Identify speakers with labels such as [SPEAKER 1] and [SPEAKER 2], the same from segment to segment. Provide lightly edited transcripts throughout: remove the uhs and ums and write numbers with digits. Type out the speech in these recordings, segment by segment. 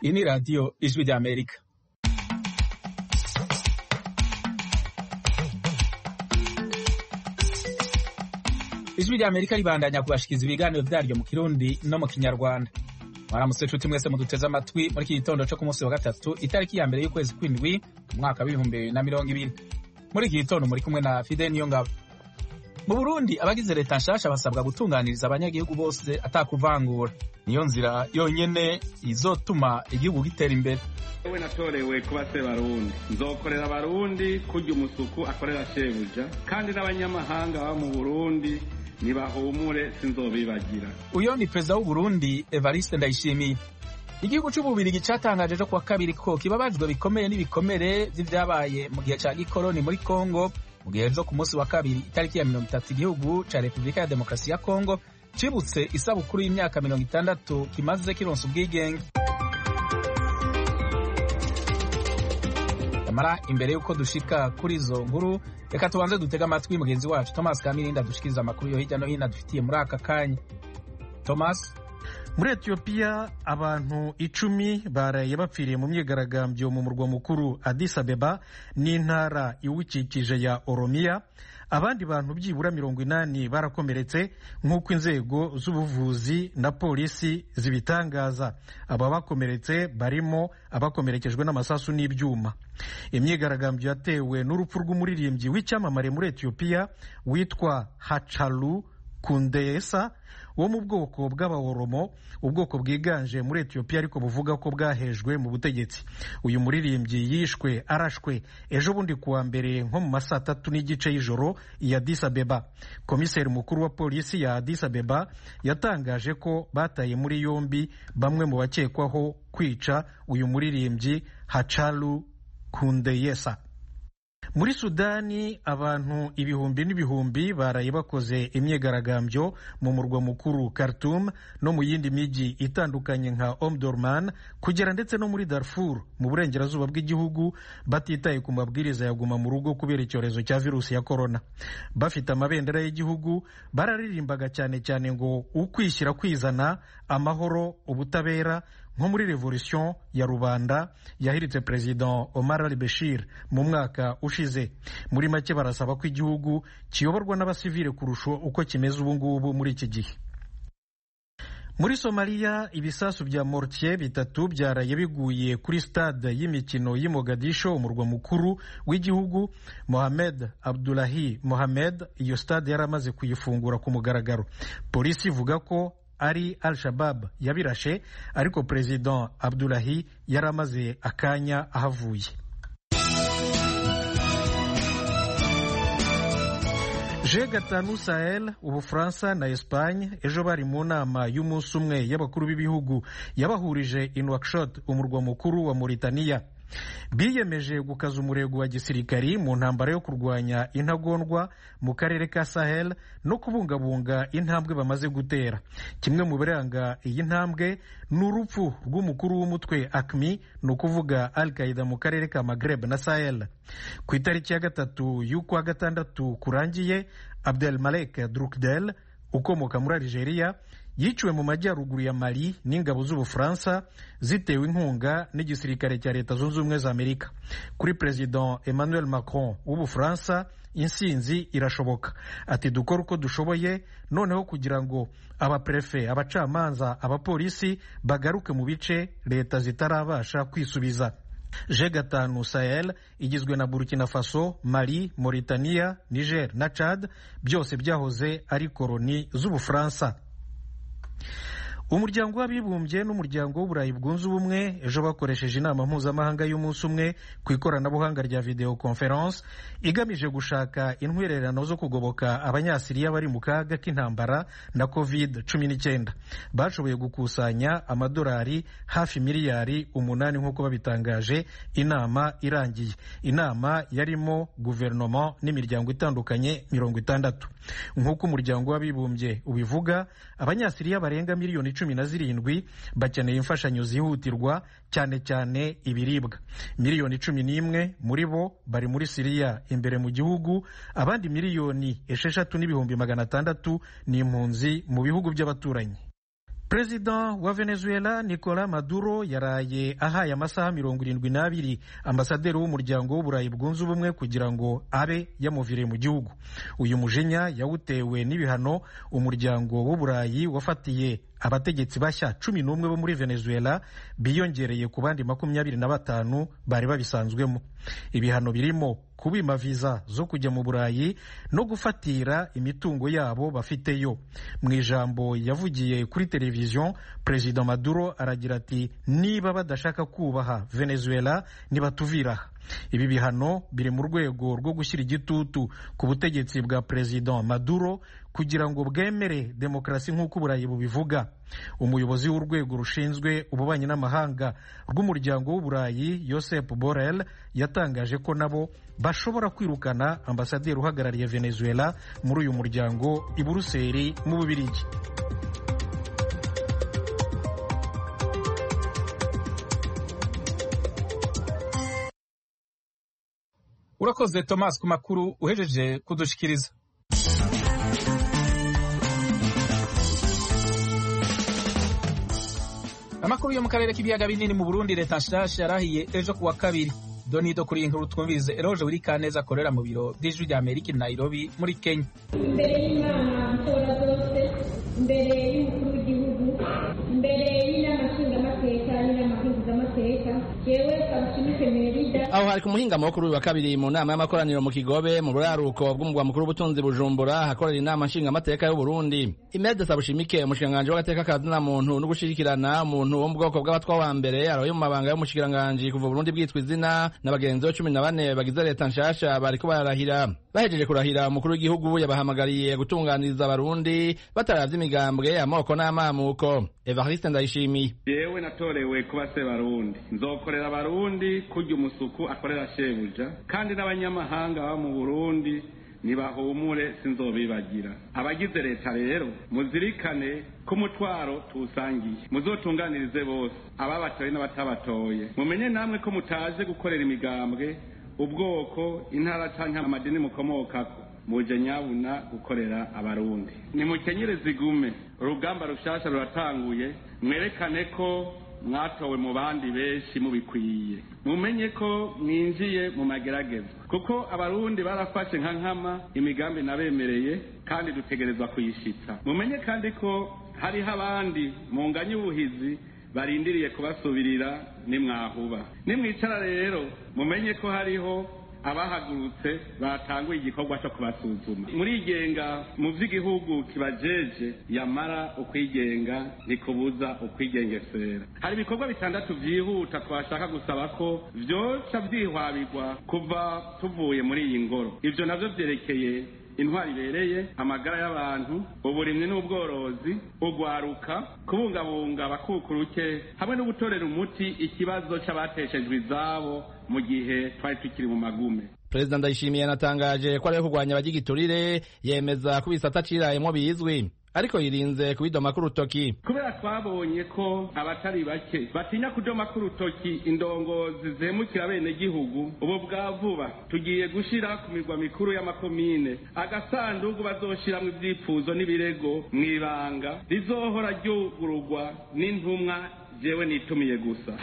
[SPEAKER 1] Iyi ni radiyo ijwi rya Amerika. Ijwi rya Amerika ribandanya kubashikiriza ibiganiro vyaryo mu Kirundi no mu Kinyarwanda. Mwaramutse nshuti mwese muduteze amatwi muri iki gitondo cyo ku munsi wa gatatu itariki ya mbere y'ukwezi kw'indwi mu mwaka w'2020. Muri iki gitondo muri kumwe na Fidel Niyongabo. Mu Burundi abagize leta nshasha basabwa gutunganiriza abanyagihugu bose atakuvangura. Niyo nzira yonyene izotuma igihugu gitera imbere.
[SPEAKER 2] Ewe natorewe kuba se Barundi, nzokorera Barundi kurya umusuku akorera shebuja, kandi n'abanyamahanga baba mu Burundi nibahumure sinzobibagira.
[SPEAKER 1] Uyo ni perezida w'u Burundi Evariste Ndayishimiye. Igihugu c'Ububirigi catangaje ko kwa kabiri ko kibabajwe bikomeye n'ibikomere vy'ivyabaye mu gihe ca gikoroni muri Kongo. Mu gihe zo ku munsi wa kabiri itariki ya 30 igihugu ca Republika ya Demokarasi ya Kongo cibutse isabukuru y'imyaka 60 kimaze kironsa ubwigenge. Amara imbere yuko dushika kuri izo nkuru reka tubanze dutega amatwi mugenzi wacu Thomas Kamirinda dushikiriza amakuru yo hirya no hino dufitiye muri aka kanya. Thomas.
[SPEAKER 3] Muri Ethiopia abantu 10 baraye bapfiriye mu myigaragambyo mu murwa mukuru Addis Abeba n'intara iwukikije ya Oromia. Abandi bantu byibura 80 barakomeretse nk'uko inzego z'ubuvuzi na polisi zibitangaza. Aba bakomeretse barimo abakomerekejwe n'amasasu n'ibyuma. Imyigaragambyo yatewe n'urupfu rw'umuririmbyi w'icyamamare muri Ethiopia witwa Hachalu Hundessa wo mu bwoko bw'Abaoromo, ubwoko bwiganje muri Ethiopia ariko buvuga ko bwahejwe mu butegetsi. Uyu muririmbyi yishwe arashwe ejo bundi kuwa mbere nko mu masaa 3:30 y'ijoro ya Addis Abeba. Komiseri mukuru wa polisi ya Addis Abeba yatangaje ko bataye muri yombi bamwe mu bakekwaho kwica uyu muririmbyi Hachalu Hundessa. Muri Sudani abantu ibihumbi n'ibihumbi baraye bakoze imyigaragambyo mu murwa mukuru Khartoum no mu yindi miji itandukanye nka Omdurman kugera ndetse no muri Darfur mu burengerazuba bw'igihugu batitaye ku mabwiriza ya guma mu rugo kubera icyorezo cya virusi ya corona. Bafite amabendera y'igihugu bararirimbaga cyane cyane ngo ukwishyira kwizana, amahoro, ubutabera nko muri revolution ya rubanda yahiritse President Omar al-Bashir mu mwaka ushize. Muri make barasaba ko igihugu kiyoborwa n'abasivile kurusha uko kimeze ubu ngubu muri iki gihe. Muri Somalia ibisasu bya mortier bitatu byaraye biguye kuri stade y'imikino y'i Mogadisho umurwa mukuru w'igihugu. Mohamed Abdullahi Mohamed iyo stade yaramaze kuyifungura ku mugaragaro. Polisi ivuga ko ari Al-Shabaab yabirashe ariko President Abdullahi yaramaze akanya ahavuye. G5 Sahel, Ubufaransa na Espagne ejo bari mu nama y'umunsi umwe y'abakuru b'ibihugu yabahurije i Nouakchott umurwa mukuru wa Mauritania. Biyemeje gukaza umurego wa gisirikari mu ntambara yo kurwanya intagondwa mu karere ka Sahel no kubungabunga intambwe bamaze gutera. Kimwe mu biranga iyi ntambwe ni urupfu rw'umukuru w'umutwe AQMI, ni ukuvuga Al-Qaeda mu karere ka Maghreb na Sahel. Ku itariki ya 3 y'ukwa gatandatu kurangiye, Abdelmalek Drukdel ukomoka muri Algeria yiciwe mu majyaruguru ya Mali n'ingabo z'Ubufaransa zitewe inkunga n'igisirikare cya Leta Zunze Ubumwe za Amerika. Kuri President Emmanuel Macron w'Ubufaransa insinzi irashoboka. Ati dukora uko dushoboye noneho kugira ngo abaprefe, abacamanza, abapolisi bagaruke mu bice leta zitarabasha kwisubiza. G5 Sahel igizwe na Burkina Faso, Mali, Mauritania, Niger na Chad, byose byahoze ari koloni z'Ubufaransa. Umuryango w'abibumbye n'umuryango w'Uburayi bwunze ubumwe ejo bakoresheje inama mpuzamahanga y'umunsi umwe ku ikoranabuhanga rya video conference igamije gushaka intwererano zo kugoboka abanyasiriya bari mu kaga k'intambara na COVID-19. Bashoboye gukusanya amadolari hafi miliyari 8 nk'uko babitangaje inama irangiye. Inama yarimo guverinoma n'imiryango itandukanye 60. Nk'uko umuryango w'abibumbye ubivuga, abanyasiriya barenga miliyoni 17 bakeneye imfashanyo zihutirwa cyane cyane ibiribwa. Miliyoni 11 muri bo bari muri Siriya imbere mu gihugu, abandi miliyoni 6,600 ni impunzi mu bihugu by'abaturanyi. Perezida wa Venezuela Nicolas Maduro yaraye ahaye amasaha 72 ambasaderi w'umuryango w'Uburayi bwunze ubumwe kugira ngo abe yamuviriye mu gihugu. Uyu mujinya yawutewe n'ibihano umuryango w'Uburayi wafatiye abategetsi bashya 11 bo muri Venezuela biyongereye ku bandi 25 bari babisanzwemo. Ibihano birimo kubima viza zo kujya mu Burayi no gufatira imitungo yabo bafiteyo. Mu ijambo yavugiye kuri televiziyo, Perezida Maduro aragira ati niba badashaka kubaha Venezuela nibatuviraha. Ibi bihano biri mu rwego rwo gushyira igitutu ku butegetsi bwa Perezida Maduro kugira ngo bwemere demokarasi nk'uko Uburayi bubivuga. Umuyobozi w'urwego rushinzwe ububanyi n'amahanga rw'umuryango w'Uburayi Josep Borrell yatangaje ko nabo bashobora kwirukana ambasaderi uhagarariye Venezuela muri uyu muryango i Buruseli mu Bubiligi.
[SPEAKER 1] Urakoze Thomas ku makuru uhejeje kudushikiriza. Amakuru yo mu karere k'ibiyaga binini mu Burundi, leta nshasha yarahiye ejo kuwa kabiri. Donido kuri inkuru twumvirize Eroje Wirikaneza akorera mu biro by'Ijwi rya Amerika i Nairobi muri Kenya.
[SPEAKER 4] Imbere y'Imana mutora zose, imbere y'umukuru w'igihugu, imbere y'inama nshingamateka n'inama nkenguzamateka, jewe Kabashimike Merida.
[SPEAKER 5] Aho hari ku muhingamo wo kuri uyu wa kabiri mu nama y'amakoraniro mu Kigobe mu buraruko bw'umugwa mukuru w'ubutunzi Bujumbura hakorera inama nshingamateka y'u Burundi. Imelda Sabushimike umushikiranganje w'agateka kazina muntu no gushirikirana umuntu wo mu bwoko bw'abatwa wa mbere arayo mu mabanga y'umushikiranganje kuva Burundi bwitwa izina n'abagenzi be 14 bagize leta nshasha bariko bararahira. Bahejeje kurahira umukuru w'igihugu yabahamagariye gutunganiriza abarundi bataravye imigambwe amoko n'amamuko. Evariste Ndayishimiye:
[SPEAKER 2] yewe natorewe kuba se barundi, nzokorera abarundi kurya umusuku akorera shebuja, kandi n'abanyamahanga ba mu Burundi nibahumure sinzobibagira. Abagize leta rero muzirikane ko umutwaro tuwusangiye, muzotunganirize bose ababatoye n'abatabatoye. Mumenye namwe ko mutaje gukorera imigambwe, ubwoko, intara canke amadini mukomokako, muje nyabuna gukorera abarundi. Nimukenyere zigume, urugamba rushasha ruratanguye, mwerekane ko mwatowe mu bandi benshi mubikwiye. Mumenye ko mwinjiye mu magerageza, kuko abarundi barafashe nka nkama imigambi nabemereye kandi dutegerezwa kuyishitsa. Mumenye kandi ko hariho abandi munganye ubuhizi barindiriye kubasubirira nimwahuba. Nimwicara rero mumenye ko hariho abahagurutse batanguye igikorwa cyo kubasuzuma. Murigenga mu vy'igihugu kibajeje, yamara ukwigenga ntikubuza ukwigengesera. Hari ibikorwa bitandatu vyihuta twashaka gusaba ko vyoca vyihwabirwa kuva tuvuye muri iyi ngoro. Ivyo navyo vyerekeye intwari ibereye, amagara y'abantu, uburimyi n'ubworozi, ugwaruka, kubungabunga abakukuruke, hamwe no gutorera umuti ikibazo c'abateshejwe izabo mu gihe twari tukiri mu magume.
[SPEAKER 5] Perezida Ndayishimiye yanatangaje ko ariyo kurwanya abagigiturire, yemeza ko ibisata cirayemwo bizwi, ariko yirinze kubidoma k'urutoki.
[SPEAKER 2] Kubera twabonye ko abatari bake batinya kudoma k'urutoki indongozi zemukira bene gihugu, ubu bwa vuba tugiye gushira ku mirwa mikuru y'amakomine agasanduku bazoshiramwo ivyipfuzo n'ibirego mw'ibanga rizohora ryugururwa n'intumwa jewe nitumiye gusa.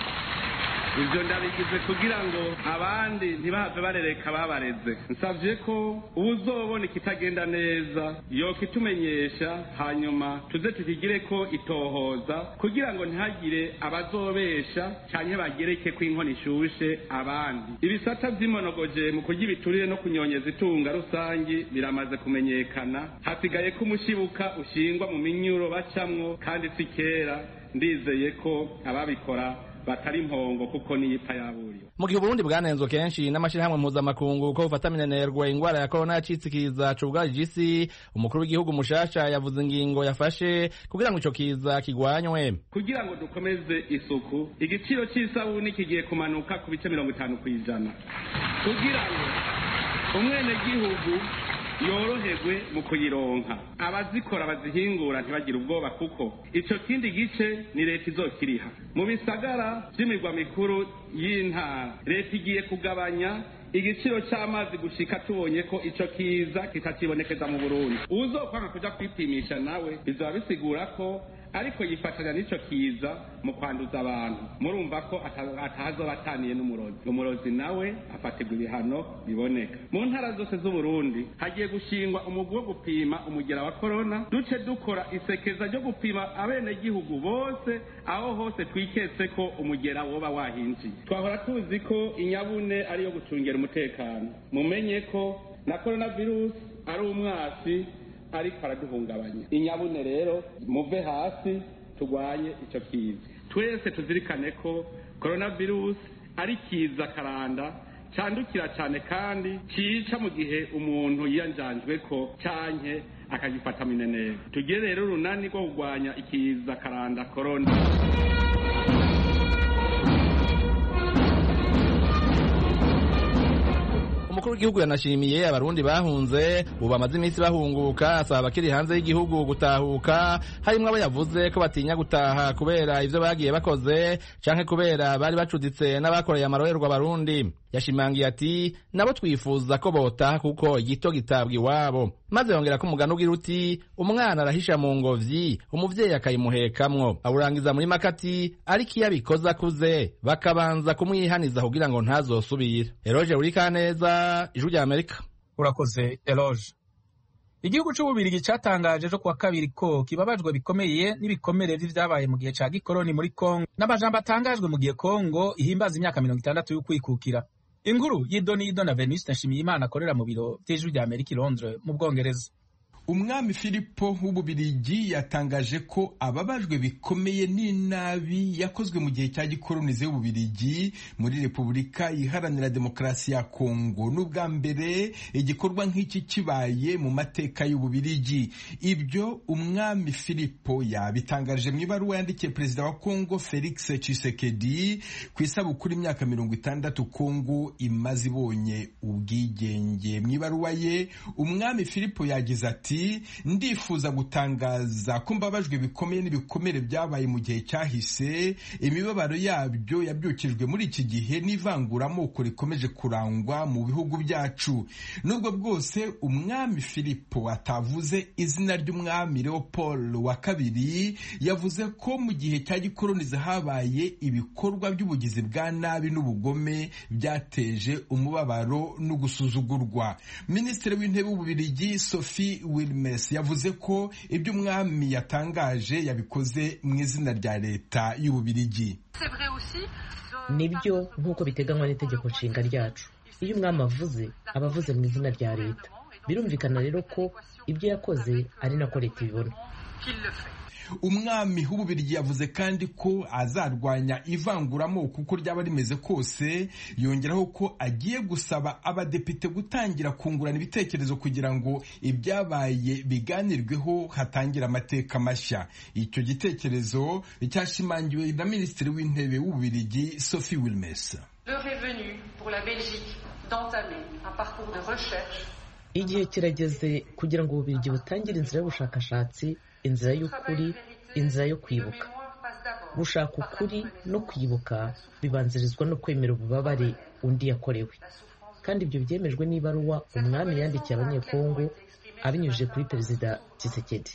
[SPEAKER 2] Ivyo ndabigize kugira ngo abandi ntibahave barereka babareze. Nsavye ko uzobona ikitagenda neza yokitumenyesha, hanyuma tuze tukigire ko itohoza kugira ngo ntihagire abazobesha canke bagereke ko inkoni ishushe abandi. Ibisata vy'imonogoje mu kurya ibiturire no kunyonyeza itunga rusangi biramaze kumenyekana, hasigaye ko umushibuka ushingwa mu minyuro bacamwo, kandi si kera. Ndizeye ko ababikora batari impongo kuko niyipa yaburiwe.
[SPEAKER 5] Mu gihe Burundi bwanenzwe kenshi n'amashirahamwe mpuzamakungu ko bufata minenerwa ingwara ya corona yacitsikiza cugarije isi, umukuru w'igihugu mushasha yavuze ingingo yafashe kugira ngo ico kiza kigwanywe.
[SPEAKER 2] Kugira ngo dukomeze isuku, igiciro c'isabuni kigiye kumanuka ku bice 50%, kugira ngo umwene gihugu yoroherwe mu kuyironka, abazikora bazihingura ntibagire ubwoba, kuko ico kindi gice ni leta izokiriha. Mu bisagara vy'imirwa mikuru y'intara, leta igiye kugabanya igiciro c'amazi gushika tubonye ko ico kiza kitakibonekeza mu Burundi. Uzokwanga kuja kwipimisha nawe bizoba bisigura ko ariko yifatanya n'ico kiza mu kwanduza abantu. Murumva ko atahazoba ataniye n'umurozi. Umurozi nawe afatirwa ibihano biboneka. Mu ntara zose z'Uburundi hagiye gushingwa umugwi wo gupima umugera wa corona, duce dukora isekeza ryo gupima abenegihugu bose aho hose twiketse ko umugera woba wahinjiye. Twahora tuzi ko inyabune ariyo gucungera umutekano. Mumenye ko na coronavirus ari umwasi ariko araduhungabanya. Inyabune rero muve hasi tugwanye ico kiza. Twese tuzirikane ko coronavirus ari kiza karanda candukira cyane kandi cica mu gihe umuntu yiyanjanjwe ko canke akagifata minenero. Tugire rero urunani rwo kugwanya ikiza karanda corona.
[SPEAKER 5] Umukuru w'igihugu yanashimiye abarundi bahunze ubu bamaze iminsi bahunguka, asaba abakiri hanze y'igihugu gutahuka, harimwo abo yavuze ko batinya gutaha kubera ivyo bagiye bakoze canke kubera bari bacuditse n'abakoreye amarorerwa abarundi. Yashimangiye ati nabo twifuza ko botaha kuko igito gitabwa iwabo, maze yongera ko umugani ugira uti umwana arahisha mu ngobyi umuvyeyi akayimuhekamwo. Awurangiza muri makati ariko iyo abikoze akuze bakabanza kumwihaniza kugira ngo ntazosubire. Eroge Urikaneza, Ijwi rya Amerika.
[SPEAKER 1] Urakoze Eloge. Igihugu c'Ububirigi catangaje ejo kuwa kabiri ko kibabajwe bikomeye n'ibikomere vy'ivyabaye mu gihe ca gikoroni muri Kongo, n'amajambo atangajwe mu gihe Kongo ihimbaza imyaka 60 y'ukwikukira. Inkuru y'Idonido na Venuste Nshimiyimana akorera mu biro vy'Ijwi rya Amerika i Londres mu Bwongereza.
[SPEAKER 6] Umwami Filipo w'Ububirigi yatangaje ko ababajwe bikomeye n'inabi yakozwe mu gihe cya gikolonize y'Ububirigi muri Repubulika Iharanira Demokarasi ya Kongo. N'ubwa mbere igikorwa nk'iki kibaye mu mateka y'Ububirigi. Ibyo umwami Filipo yabitangaje mu ibaruwa yandikiye perezida wa Kongo Felix Tshisekedi ku isabukuru imyaka 60 Kongo imaze ibonye ubwigenge. Mu ibaruwa ye umwami Filipo yagize ati ndifuza gutangaza ko mbabajwe bikomeye n'ibikomere byabaye mu gihe cyahise, imibabaro yabyo yabyukijwe muri iki gihe n'ivanguramoko rikomeje kurangwa mu bihugu byacu. Nubwo bwose umwami Filipo atavuze izina ry'umwami Leopold wa kabiri, yavuze ko mu gihe cya gikolonize habaye ibikorwa by'ubugizi bwa nabi n'ubugome byateje umubabaro no gusuzugurwa. Minisitiri w'intebe w'Ububirigi Sophie Wilmès yavuze ko ibyo umwami yatangaje yabikoze mu izina rya leta y'Ububirigi.
[SPEAKER 7] Nibyo nk'uko biteganywa n'itegeko nshinga ryacu, iyo umwami avuze aba avuze mu izina rya leta. Birumvikana rero ko ibyo yakoze ari nako leta ibibona.
[SPEAKER 6] Umwami w'Ububirigi yavuze kandi ko azarwanya ivanguramoko uko ryaba rimeze kose, yongeraho ko agiye gusaba abadepite gutangira kungurana ibitekerezo kugira ngo ibyabaye biganirweho hatangira amateka mashya. Icyo gitekerezo cyashimangiwe na Minisitiri w'Intebe w'Ububirigi Sophie Wilmès.
[SPEAKER 7] Igihe kirageze kugira ngo Ububirigi butangire inzira y'ubushakashatsi, inzira y'ukuri, inzira yo kwibuka. Gushaka ukuri no kwibuka bibanzirizwa no kwemera ububabare undi yakorewe, kandi ibyo byemejwe n'ibaruwa umwami yandikiye abanyekongo abinyujije kuri perezida Tshisekedi.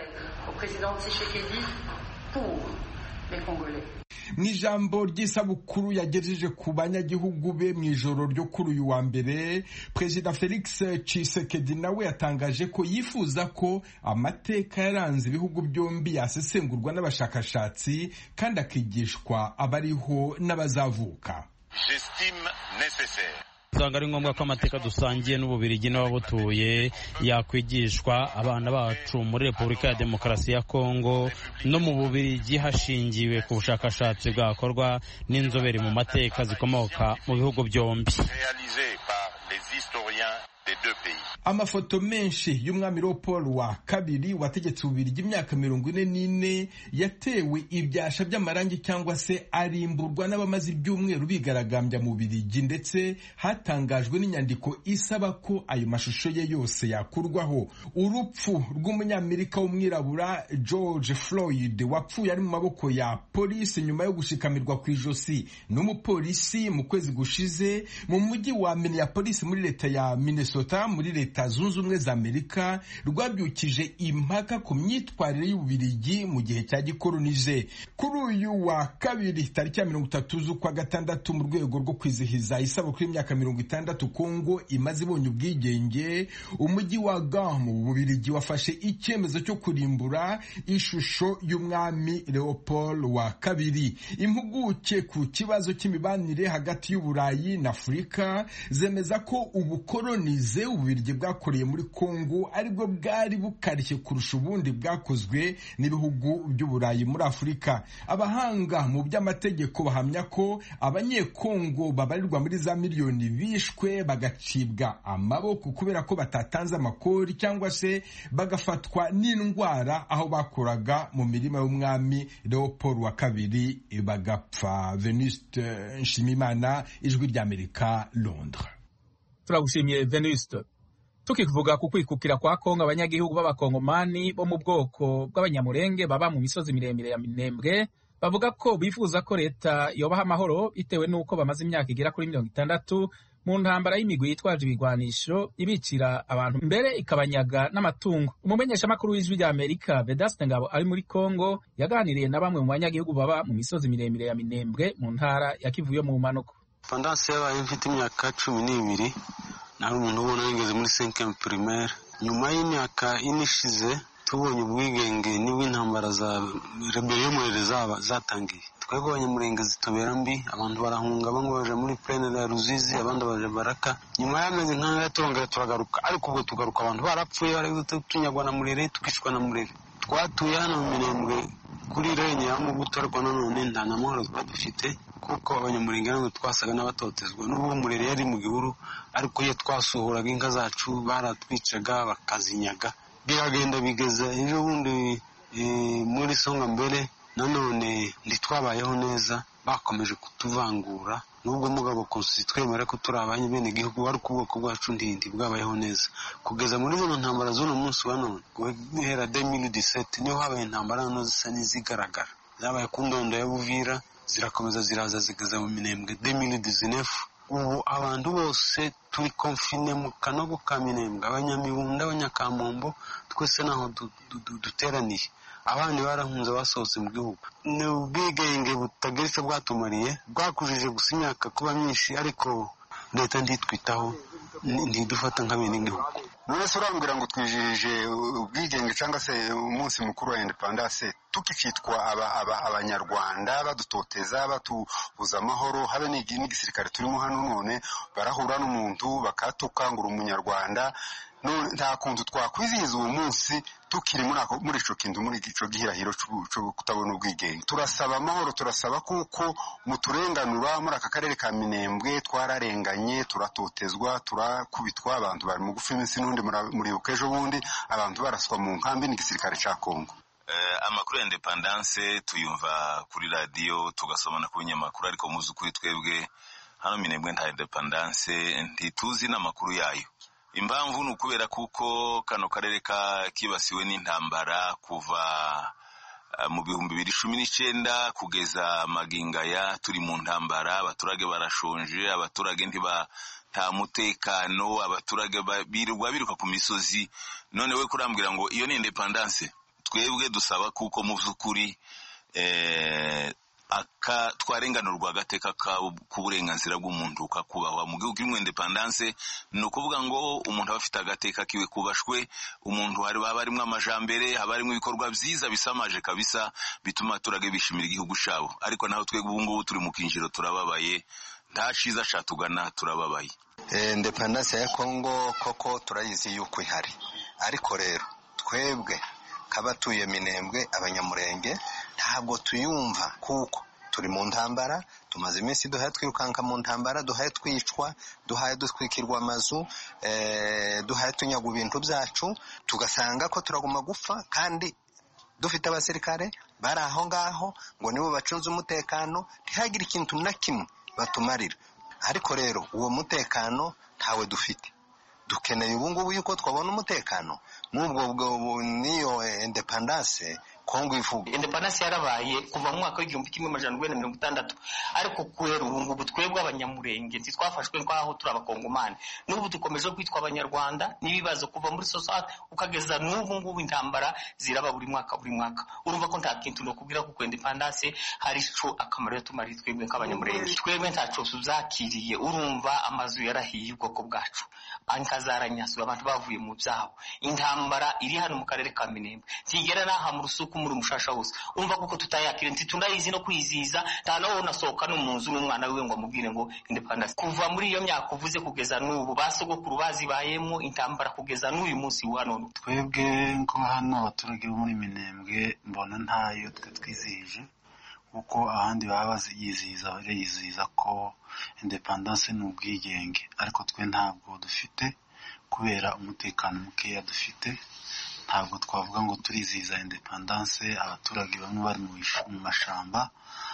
[SPEAKER 6] Mu ijambo ry'isabukuru yagejeje ku banyagihugu be mu ijoro ryo kuri uyu wa mbere, Perezida Felix Tshisekedi nawe yatangaje ko yifuza ko amateka yaranze ibihugu byombi yasesengurwa n'abashakashatsi kandi akigishwa abariho n'abazavuka.
[SPEAKER 8] Usanga ari ngombwa ko amateka dusangiye n'Ububirigi n'ababutuye yakwigishwa abana bacu muri Repubulika ya Demokarasi ya Kongo no mu Bubirigi hashingiwe ku bushakashatsi bwakorwa n'inzobere mu mateka zikomoka mu bihugu byombi.
[SPEAKER 6] Amafoto menshi y'umwami Leopold wa kabiri wategetse Ububirigi imyaka 44 yatewe ibyasha by'amarangi cyangwa se arimburwa n'abamaze ibyumweru bigaragambya mu Ububirigi, ndetse hatangajwe n'inyandiko isaba ko ayo mashusho ye yose yakurwaho. Urupfu rw'umunyamerika w'umwirabura George Floyd wapfuye ari mu maboko ya polisi nyuma yo gushikamirwa ku ijosi n'umupolisi mu kwezi gushize mu mujyi wa Minneapolis muri leta ya Minnesota Minnesota muri leta zunze ubumwe za Amerika rwabyukije impaka ku myitwarire y'Ububirigi mu gihe cya gikolonije. Kuri uyu wa kabiri tariki ya 30 z'ukwa gatandatu mu rwego rwo kwizihiza isabukuru y'imyaka 60 Kongo imaze ibonye ubwigenge, umujyi wa Gand mu Bubirigi wafashe icyemezo cyo kurimbura ishusho y'umwami Leopold wa kabiri. Impuguke ku kibazo cy'imibanire hagati y'Uburayi na Afurika zemeza ko ubukolonize Ububirigi bwakoreye muri Kongo aribwo bwari bukarishye kurusha ubundi bwakozwe n'ibihugu by'Uburayi muri Afurika. Abahanga mu by'amategeko bahamya ko abanyekongo babarirwa muri za miliyoni bishwe bagacibwa amaboko kubera ko batatanze amakori cyangwa se bagafatwa n'indwara aho bakoraga mu mirima y'umwami Leopold wa kabiri bagapfa. Venuste Nshimimana, Ijwi ry'Amerika, Londres.
[SPEAKER 1] Turagushimiye Venuste. Tukivuga ku kwikukira kwa Kongo, abanyagihugu b'abakongomani bo mu bwoko bw'abanyamurenge baba mu misozi miremire ya Minembwe bavuga ko bifuza ko leta yobaha amahoro bitewe n'uko bamaze imyaka igera kuri 60 mu ntambara y'imigwi yitwaje ibigwanisho ibicira abantu mbere ikabanyaga n'amatungo. Umumenyeshamakuru w'Ijwi ry'Amerika Vedaste Ngabo ari muri Kongo yaganiriye na bamwe mu banyagihugu baba mu misozi miremire ya Minembwe mu ntara ya Kivu yo mu manuko.
[SPEAKER 9] Fondance yabaye mfite imyaka 12 nari umuntu ubona yigeze muri 5e primaire. Nyuma y'imyaka inishize tubonye ubwigenge nibwo intambara za rebellion zatangiye. Twebwe abanyamurenge zitobera mbi, abantu barahunga bamwe baje muri plaine ya Ruzizi, abandi baje Baraka. Nyuma y'amezi nk'aya tongera turagaruka, ariko ubwo tugaruka abantu barapfuye, bari tunyagwa na Murere, tukishwa na Murere. Twatuye hano mu Minembwe kuri renye ya Mubuto, ariko nanone nta namahoro dufite kuko abanyamurenge nabo twasaga n'abatotezwa. N'ubwo Murere yari mu gihuru, ariko iyo twasuhuraga inka zacu baratwicaga bakazinyaga. Biragenda bigeza ejo bundi muri Songa mbere nanone ntitwabayeho neza, bakomeje kutuvangura. Nubwo mugabo konsi twemera ko turi abanye bene gihugu, ariko ubwoko bwacu ndindi bwabayeho neza kugeza muri zino ntambara z'uno munsi wa none. Guhera 2017 niho habaye intambara hano zisa n'izigaragara, zabaye ku ndondo ya Buvira, zirakomeza ziraza zigeza mu Minembwe 2019. Ubu abantu bose turi confine mu kanogo ka Minembwe, abanyamibunda, abanyakamombo, twese naho duteraniye. Abandi barahunze basohotse mu gihugu. Ni ubwigenge butageretse bwatumariye, bwakujije gusa imyaka kuba myinshi, ariko leta nditwitaho, ntidufata nk'abene igihugu.
[SPEAKER 10] None se urambwira ngo twijije ubwigenge cyangwa se umunsi mukuru wa independence tukifitwa abanyarwanda badutoteza batubuza amahoro, habe n'igisirikare turimo hano none barahura n'umuntu bakatuka ngo umunyarwanda. Nta kuntu twakwizihiza uwo munsi tukiri muri ico kintu, muri ico gihirahiro cyo kutabona ubwigenge. Turasaba amahoro, turasaba kuko muturenganura muri aka karere ka Minembwe. Twararenganye, turatotezwa, turakubitwa, abantu bari mu gufi iminsi n'undi muri ukejo bundi abantu baraswa mu nkambi n'igisirikare ca Kongo.
[SPEAKER 11] Amakuru ya independence tuyumva kuri radio tugasomana ku binyamakuru, ariko muzi ukuri twebwe hano Minembwe nta independence, ntituzi n'amakuru yayo. Impamvu nukubera kuko kano karere kibasiwe n'intambara kuva mu 2019 kugeza magingaya turi mu ntambara. Abaturage barashonje, abaturage nta mutekano, abaturage biruka ku misozi. None we kurambwira ngo iyo ni independence? Twebwe dusaba kuko mu by'ukuri twarenganurwa agateka k'uburenganzira bw'umuntu kakubahwa mu gihugu kimwe. Independence ni ukuvuga ngo umuntu aba afite agateka kiwe kubashwe, umuntu haba harimo amajambere, haba harimo ibikorwa byiza bisamaje kabisa bituma abaturage bishimira igihugu cyabo. Ariko naho twebwe ubu ngubu turi mu kinjiro, turababaye, nta ciza catugana, turababaye.
[SPEAKER 10] Independence ya Kongo koko turayizi yuko ihari, ariko rero twebwe kabatuye Minembwe abanyamurenge ntabwo tuyumva kuko turi mu ntambara. Tumaze iminsi duhaye twirukanka mu ntambara, duhaye twicwa, duhaye dutwikirwa amazu, duhaye tunyaga ibintu byacu, tugasanga ko turaguma gupfa kandi dufite abasirikare bari aho ngaho ngo nibo bacunze umutekano, ntihagire ikintu na kimwe batumarira. Ariko rero uwo mutekano ntawe dufite. Dukeneye ubu ngubu yuko twabona umutekano. N'ubwo niyo independence
[SPEAKER 12] Kongo ivuga. Independence yarabaye kuva mu mwaka w'igihumbi kimwe amajana 1960, ariko kwera ubu ngubu twebwe abanyamurenge ntitwafashwe nk'aho turi abakongomani. N'ubu dukomeje kwitwa abanyarwanda n'ibibazo kuva muri society ukageza n'ubu ngubu intambara ziraba buri mwaka. Urumva ko nta kintu no kubwira ko independence hari ico akamaro yatumari twebwe nk'abanyamurenge. Twebwe ntaco tuzakiriye. Urumva amazu yarahiye ubwoko bwacu, ankazaranyasura abantu bavuye mu byabo. Intambara iri hano mu karere ka Minembwe ntigera naha mu rusuku muri mushasha hose. Urumva kuko tutayakira ntitunayizi no kwiziza, nta naho nasohoka no mu nzu n'umwana wiwe ngo amubwire ngo independence. Kuva muri iyo myaka uvuze kugeza n'ubu basogokuru bazibayemo intambara kugeza n'uyu munsi wa none.
[SPEAKER 13] Twebwe ngo hano abaturage bo muri Minembwe mbona ntayo twizihije, kuko ahandi baba bayizihiza ko independence ni ubwigenge, ariko twe ntabwo dufite kubera umutekano mukeya dufite. Ntabwo twavuga ngo turizihiza independence. Abaturage bamwe bari mu mashamba,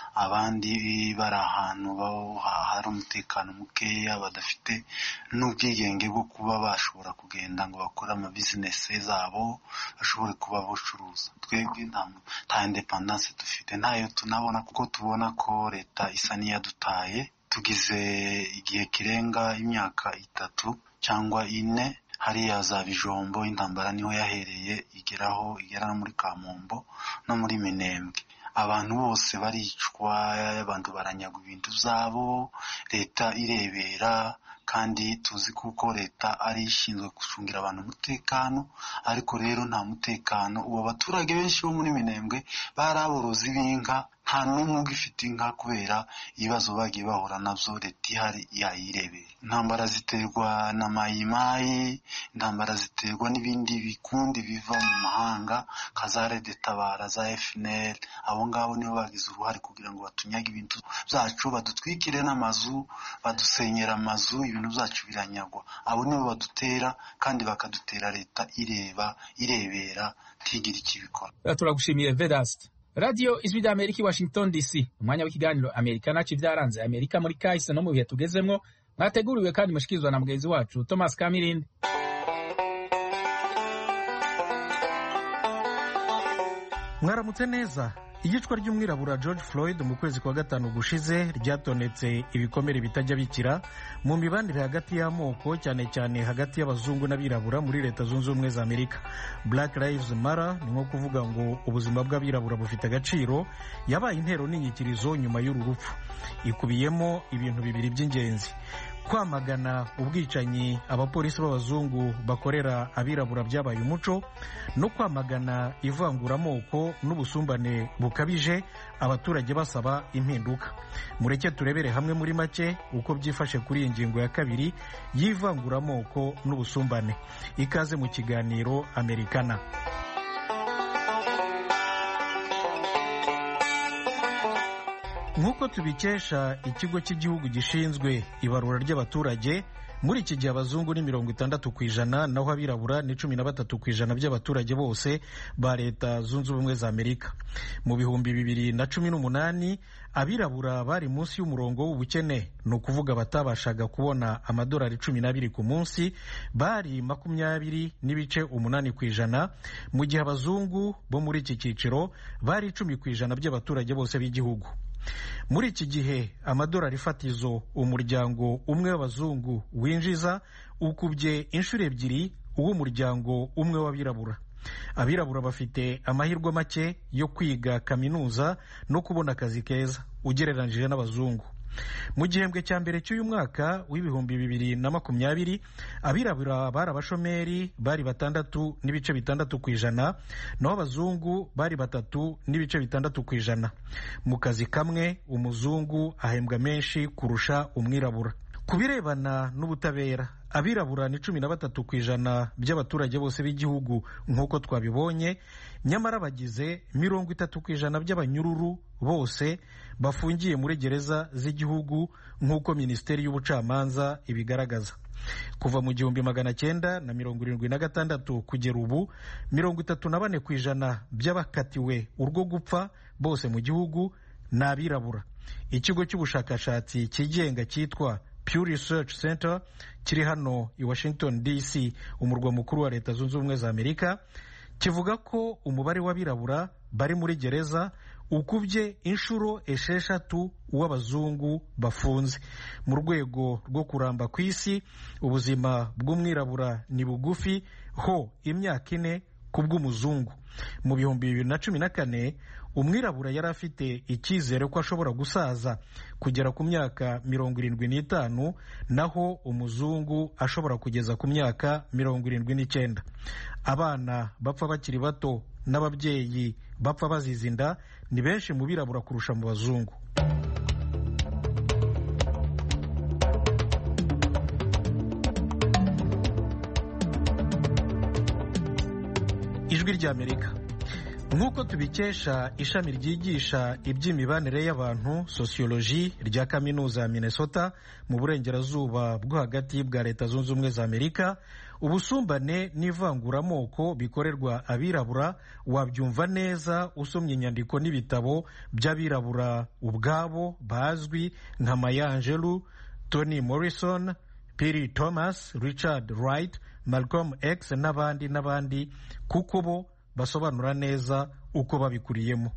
[SPEAKER 13] abandi bari ahantu hari umutekano mukeya, badafite n'ubwigenge bwo kuba bashobora kugenda ngo bakore ama business zabo, bashobore kuba bacuruza. Twebwe nta independence dufite, ntayo tunabona, kuko tubona ko leta isa n'iyadutaye. Tugize igihe kirenga imyaka 3 cyangwa 4 hariya za Bijombo, intambara niho yahereye igera no muri Kamombo no muri Minembwe. Abantu bose baricwa, abantu baranyagwa ibintu zabo, leta irebera, kandi tuzi kuko leta ari ishinzwe gucungira abantu umutekano, ariko rero nta mutekano. Ubu abaturage benshi bo muri Minembwe baraborozi b'inka, nta n'umwe ugifite inka kubera ibibazo bagiye bahura navyo, leta ihari yayirebera. Intambara ziterwa na mayimayi, intambara ziterwa n'ibindi bikundi biva mu mahanga, kazare de tabara za FNL. Abo ngabo nibo bagize uruhare kugira ngo batunyage ibintu byacu, badutwikire n'amazu, badusenyera amazu, ibintu byacu biranyagwa. Abo nibo badutera, kandi bakadutera leta irebera ntigire ikibikora.
[SPEAKER 1] Turagushimiye Vedaste. Radio Ijwi rya Amerika, Washington DC. Umwanya w'ikiganiro Amerika naci vyaranze Amerika muri kahise no mu bihe tugezemwo, mwateguriwe kandi mushikirizwa na mugenzi wacu Thomas Kamirindi.
[SPEAKER 3] Mwaramutse neza. Iyicwa ry'umwirabura George Floyd mu kwezi kwa gatanu gushize ryatonetse ibikomere bitajya bikira mu mibanire hagati y'amoko, cyane cyane hagati y'abazungu n'abirabura muri Leta Zunze Ubumwe za Amerika. Black Lives Matter ni nko kuvuga ngo ubuzima bw'abirabura bufite agaciro, yabaye intero n'inyikirizo nyuma y'uru rupfu. Ikubiyemo ibintu bibiri by'ingenzi: kwamagana ubwicanyi abapolisi b'abazungu bakorera abirabura byabaye umuco, no kwamagana ivanguramoko n'ubusumbane bukabije, abaturage basaba impinduka. Mureke turebere hamwe muri make uko byifashe kuri iyi ngingo ya kabiri y'ivanguramoko n'ubusumbane. Ikaze mu kiganiro Amerikana. Nk'uko tubikesha ikigo cy'igihugu gishinzwe ibarura ry'abaturage, muri iki gihe abazungu ni 60%, naho abirabura ni 13% by'abaturage bose ba Leta Zunze Ubumwe za Amerika. Mu bihumbi 2018 abirabura bari munsi y'umurongo w'ubukene, ni ukuvuga batabashaga kubona amadolari 12 ku munsi, bari 20.8%, mu gihe abazungu bo muri iki cyiciro bari 10% by'abaturage bose b'igihugu. Muri iki gihe amadolari fatizo umuryango umwe w'abazungu winjiza ukubye inshuro 2 uw'umuryango umwe w'abirabura. Abirabura bafite amahirwe make yo kwiga kaminuza no kubona akazi keza ugereranije n'abazungu. Mu gihembwe cya mbere cy'uyu mwaka w'ibihumbi 2020 abirabura bari abashomeri bari 6.6%, naho abazungu bari 3.6%. Mu kazi kamwe umuzungu ahembwa menshi kurusha umwirabura. Ku birebana n'ubutabera, abirabura ni 13% by'abaturage bose b'igihugu nk'uko twabibonye, nyamara bagize 30% by'abanyururu bose bafungiye muri gereza z'igihugu nk'uko Minisiteri y'Ubucamanza ibigaragaza. Kuva mu 1976 kugera ubu 34% by'abakatiwe urwo gupfa bose mu gihugu ni abirabura. Ikigo cy'ubushakashatsi kigenga cyitwa Pew Research Center kiri hano i Washington DC, umurwa mukuru wa Leta Zunze Ubumwe za Amerika, kivuga ko umubare w'abirabura bari muri gereza ukubye inshuro 6 w'abazungu bafunze. Mu rwego rwo kuramba ku isi, ubuzima bw'umwirabura ni bugufi ho imyaka 4 ku bw'umuzungu. Mu 2014 umwirabura yari afite icyizere ko ashobora gusaza kugera ku myaka 75, naho umuzungu ashobora kugeza ku myaka 79. Abana bapfa bakiri bato n'ababyeyi bapfa bazize inda ni benshi mu birabura kurusha mu bazungu. Ijwi ry'Amerika. Nk'uko tubikesha ishami ryigisha iby'imibanire y'abantu sociology rya kaminuza ya Minnesota mu burengerazuba bwo hagati bwa Leta Zunze Ubumwe za Amerika, ubusumbane n'ivanguramoko bikorerwa abirabura wabyumva neza usomye inyandiko n'ibitabo by'abirabura ubwabo bazwi nka Maya Angelou, Toni Morrison, Perry Thomas, Richard Wright, Malcolm X n'abandi kuko bo basobanura neza uko babikuriyemo.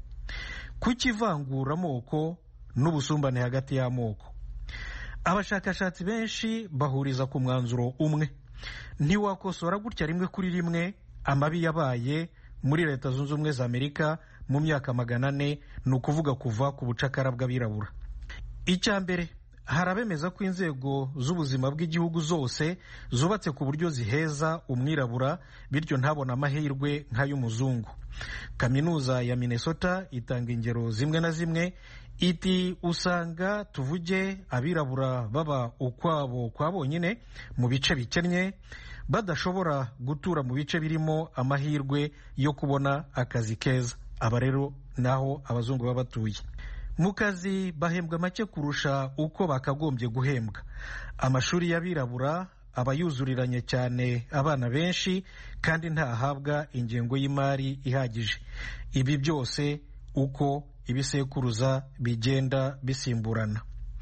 [SPEAKER 3] Kukivanguramoko n'ubusumbane hagati y'amoko, abashakashatsi benshi bahuriza ku mwanzuro umwe: ntiwakosora gutya rimwe kuri rimwe amabi yabaye muri Leta Zunze Ubumwe za Amerika mu myaka 400, ni ukuvuga kuva ku bucakara bw'abirabura. Icya mbere, hari abemeza ko inzego z'ubuzima bw'igihugu zose zubatse ku buryo ziheza umwirabura bityo ntabona amahirwe nk'ay'umuzungu. Kaminuza ya Minnesota itanga ingero zimwe na zimwe, iti usanga tuvuge abirabura baba ukwabo kwa bonyine mu bice bikennye, badashobora gutura mu bice birimo amahirwe yo kubona akazi keza. Aba rero naho abazungu baba batuye. Mu kazi bahembwa make kurusha uko bakagombye guhembwa. Amashuri y'abirabura aba yuzuriranye cyane abana benshi kandi ntahabwa ingengo y'imari ihagije. Ibi byose uko ibisekuruza bigenda bisimburana.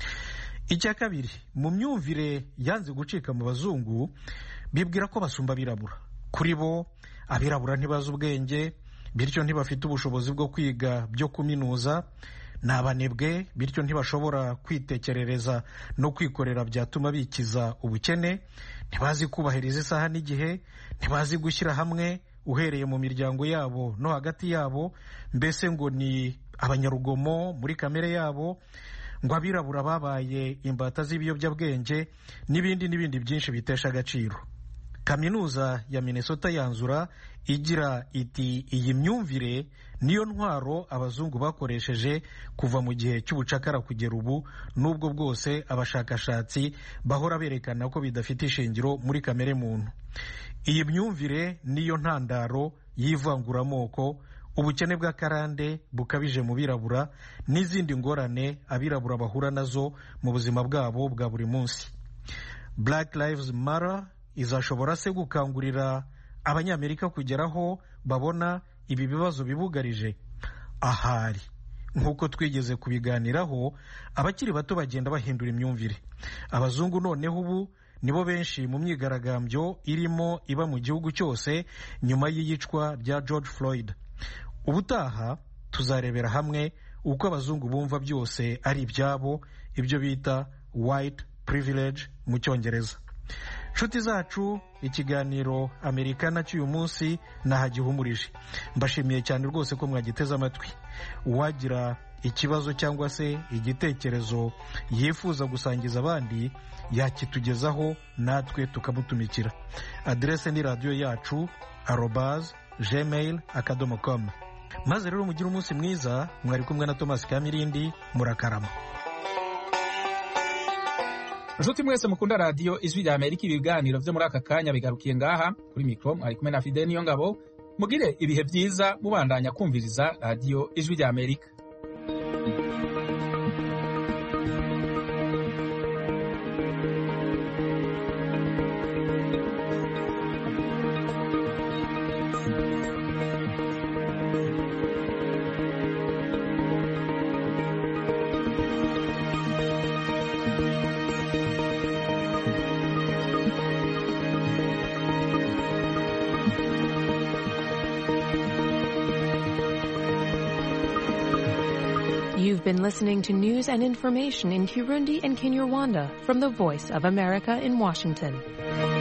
[SPEAKER 3] Icya kabiri, mu myumvire yanze gucika mu bazungu, bibwira ko basumba abirabura. Kuri bo abirabura ntibazi ubwenge, bityo ntibafite ubushobozi bwo kwiga byo kuminuza, ni abanebwe, bityo ntibashobora kwitekerereza no kwikorera byatuma bikiza ubukene, ntibazi kubahiriza isaha n'igihe, ntibazi gushyira hamwe uhereye mu miryango yabo no hagati yabo, mbese ngo ni abanyarugomo muri kamere yabo, ngo abirabura babaye imbata z'ibiyobyabwenge n'ibindi byinshi bitesha agaciro. Kaminuza ya Minnesota yanzura igira iti iyi myumvire niyo ntwaro abazungu bakoresheje kuva mu gihe cy'ubucakara kugera ubu, nubwo bwose abashakashatsi bahora berekana ko bidafite ishingiro muri kamere muntu. Iyi myumvire niyo ntandaro y'ivanguramoko, ubukene bw'akarande bukabije mu birabura n'izindi ngorane abirabura bahura nazo mu buzima bwabo bwa buri munsi. Black Lives Matter izashobora se gukangurira abanyamerika kugeraho babona ibi bibazo bibugarije? Ahari. Nk'uko twigeze kubiganiraho, abakiri bato bagenda bahindura imyumvire. Abazungu noneho ubu nibo benshi mu myigaragambyo irimo iba mu gihugu cyose nyuma y'iyicwa rya George Floyd. Ubutaha tuzarebera hamwe uko abazungu bumva byose ari ibyabo, ibyo bita white privilege mu Cyongereza. Nshuti zacu, ikiganiro Amerikana cy'uyu munsi nahagihumurije. Mbashimiye cyane rwose ko mwagiteze amatwi. Uwagira ikibazo cyangwa se igitekerezo yifuza gusangiza abandi yakitugezaho natwe tukamutumikira. Adrese ni radio yacu @gmail.com. Maze rero mugire umunsi mwiza. Mwari kumwe na Thomas Kamirindi. Murakarama.
[SPEAKER 1] Nshuti mwese mukunda radio Ijwi rya Amerika, ibiganiro vyo muri aka kanya bigarukiye ngaha. Kuri mikro ari kumwe na Fidel Niyongabo. Mugire ibihe byiza mubandanya kumviriza radio Ijwi rya Amerika.
[SPEAKER 14] You've been listening to news and information in Kirundi and Kinyarwanda from the Voice of America in Washington.